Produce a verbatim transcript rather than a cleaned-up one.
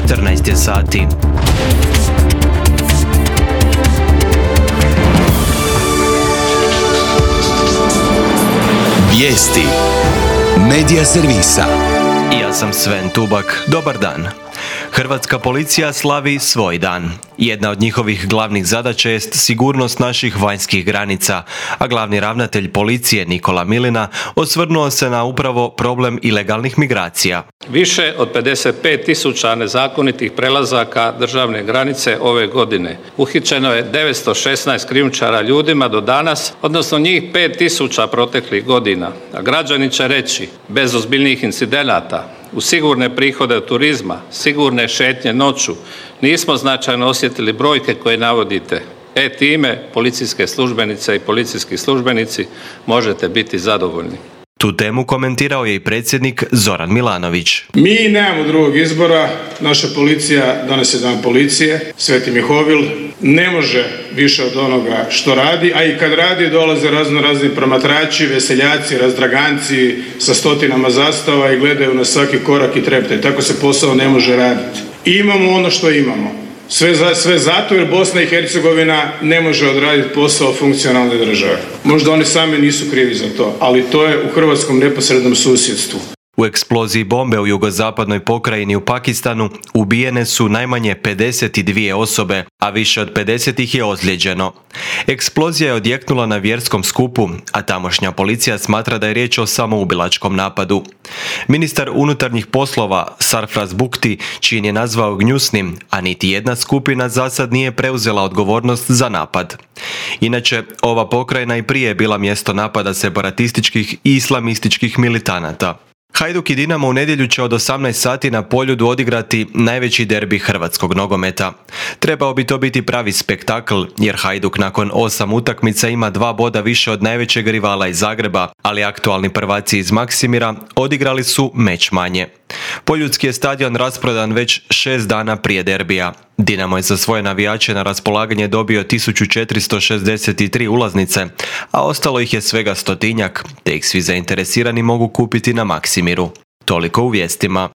četrnaest je sati. Vijesti Medija servisa. Ja sam Sven Tubak. Dobar dan. Hrvatska policija slavi svoj dan. Jedna od njihovih glavnih zadaća jest sigurnost naših vanjskih granica, a glavni ravnatelj policije Nikola Milina osvrnuo se na upravo problem ilegalnih migracija. Više od pedeset pet tisuća nezakonitih prelazaka državne granice ove godine. Uhićeno je devetsto šesnaest krijumčara ljudima do danas, odnosno njih pet tisuća proteklih godina. A građani će reći, bez ozbiljnih incidenata, u sigurne prihode od turizma, sigurne šetnje noću, nismo značajno osjetili brojke koje navodite. E time, policijske službenice i policijski službenici, možete biti zadovoljni. Tu temu komentirao je i predsjednik Zoran Milanović. Mi nemamo drugog izbora, naša policija danas je dan policije, Sveti Mihovil ne može više od onoga što radi, a i kad radi dolaze razno razni promatrači, veseljaci, razdraganci sa stotinama zastava i gledaju na svaki korak i trepte. Tako se posao ne može raditi. I imamo ono što imamo. Sve, za, sve zato jer Bosna i Hercegovina ne može odraditi posao funkcionalne države. Možda oni sami nisu krivi za to, ali to je u hrvatskom neposrednom susjedstvu. U eksploziji bombe u jugozapadnoj pokrajini u Pakistanu ubijene su najmanje pedeset dvije osobe, a više od pedeset ih je ozlijeđeno. Eksplozija je odjeknula na vjerskom skupu, a tamošnja policija smatra da je riječ o samoubilačkom napadu. Ministar unutarnjih poslova Sarfraz Bukti čin je nazvao gnjusnim, a niti jedna skupina zasad nije preuzela odgovornost za napad. Inače, ova pokrajina i prije je bila mjesto napada separatističkih i islamističkih militanata. Hajduk i Dinamo u nedjelju će od osamnaest sati na Poljudu odigrati najveći derbi hrvatskog nogometa. Trebao bi to biti pravi spektakl, jer Hajduk nakon osam utakmica ima dva boda više od najvećeg rivala iz Zagreba, ali aktualni prvaci iz Maksimira odigrali su meč manje. Poljudski je stadion rasprodan već šest dana prije derbija. Dinamo je za svoje navijače na raspolaganje dobio tisuću četiristo šezdeset tri ulaznice, a ostalo ih je svega stotinjak, te ih svi zainteresirani mogu kupiti na Maksimiru. Toliko u vijestima.